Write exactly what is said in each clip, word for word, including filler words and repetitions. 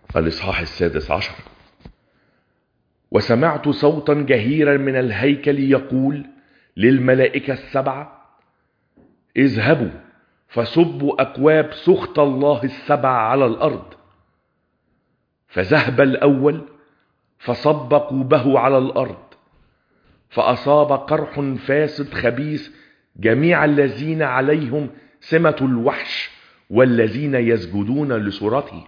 الإصحاح السادس عشر. وسمعت صوتا جهيرا من الهيكل يقول للملائكة السبعة: اذهبوا فصبوا أكواب سخط الله السبع على الأرض. فذهب الأول فصب كوبه على الأرض، فأصاب قرح فاسد خبيث جميع الذين عليهم سمة الوحش والذين يسجدون لصورته.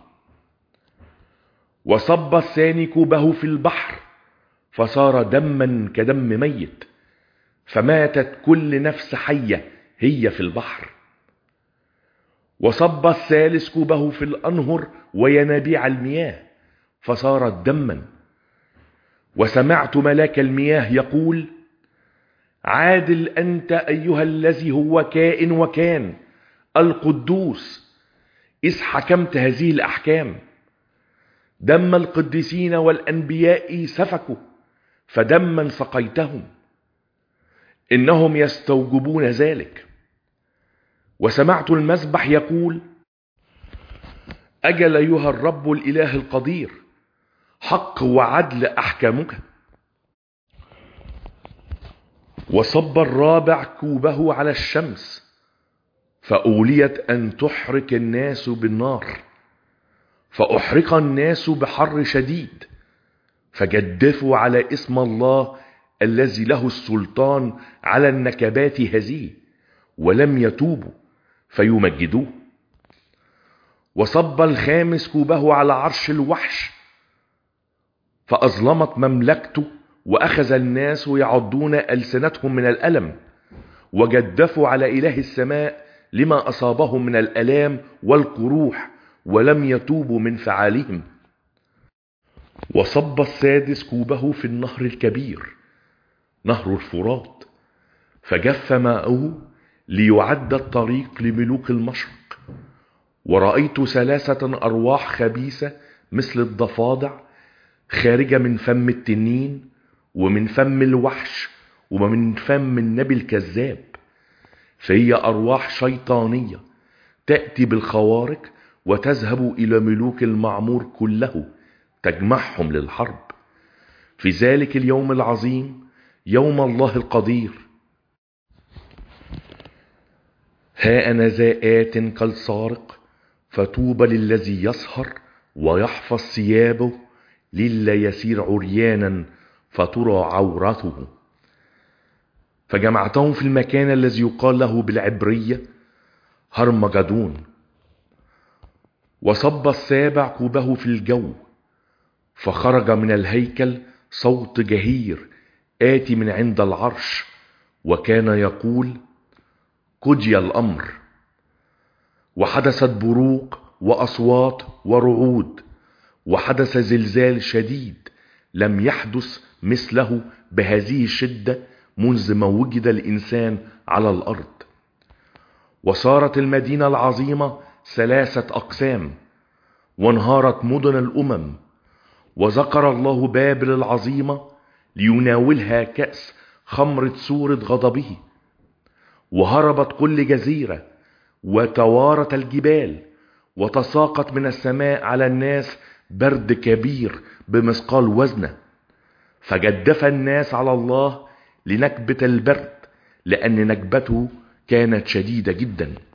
وصب الثاني كوبه في البحر، فصار دما كدم ميت، فماتت كل نفس حية هي في البحر. وصب الثالث كوبه في الأنهر وينابيع المياه، فصارت دما. وسمعت ملاك المياه يقول: عادل أنت أيها الذي هو كائن وكان القدوس، إذ حكمت هذه الأحكام. دم القديسين والأنبياء سفكوا، فدما سقيتهم، إنهم يستوجبون ذلك. وسمعت المسبح يقول: أجل أيها الرب الإله القدير، حق وعدل أحكامك. وصب الرابع كوبه على الشمس، فأوليت أن تحرق الناس بالنار، فأحرق الناس بحر شديد، فجدفوا على اسم الله الذي له السلطان على النكبات هذه، ولم يتوبوا فيمجدوه. وصب الخامس كوبه على عرش الوحش، فأظلمت مملكته، وأخذ الناس يعضون ألسنتهم من الألم، وجدفوا على إله السماء لما أصابهم من الألام والقروح، ولم يتوبوا من فعالهم. وصب السادس كوبه في النهر الكبير، نهر الفرات، فجف ماءه ليعد الطريق لملوك المشرق. ورأيت ثلاثة أرواح خبيثة مثل الضفادع خارجة من فم التنين، ومن فم الوحش، ومن فم النبي الكذاب، فهي أرواح شيطانية تأتي بالخوارق وتذهب إلى ملوك المعمور كله تجمعهم للحرب في ذلك اليوم العظيم، يوم الله القدير. ها أنا ذا آت كالسارق، فتوبى للذي يسهر ويحفظ ثيابه، للا يسير عريانا فترى عورته. فجمعتهم في المكان الذي يقال له بالعبرية هرمجدون. وصب السابع كوبه في الجو، فخرج من الهيكل صوت جهير آتي من عند العرش، وكان يقول: قضي الأمر. وحدثت بروق وأصوات ورعود، وحدث زلزال شديد لم يحدث مثله بهذه الشدة منذ ما وجد الإنسان على الأرض. وصارت المدينة العظيمة ثلاثة أقسام، وانهارت مدن الأمم. وذكر الله بابل العظيمة ليناولها كأس خمرة سورة غضبه. وهربت كل جزيرة، وتوارت الجبال، وتساقط من السماء على الناس برد كبير بمثقال وزنه. فجدف الناس على الله لنكبة البرد، لأن نكبته كانت شديدة جدا.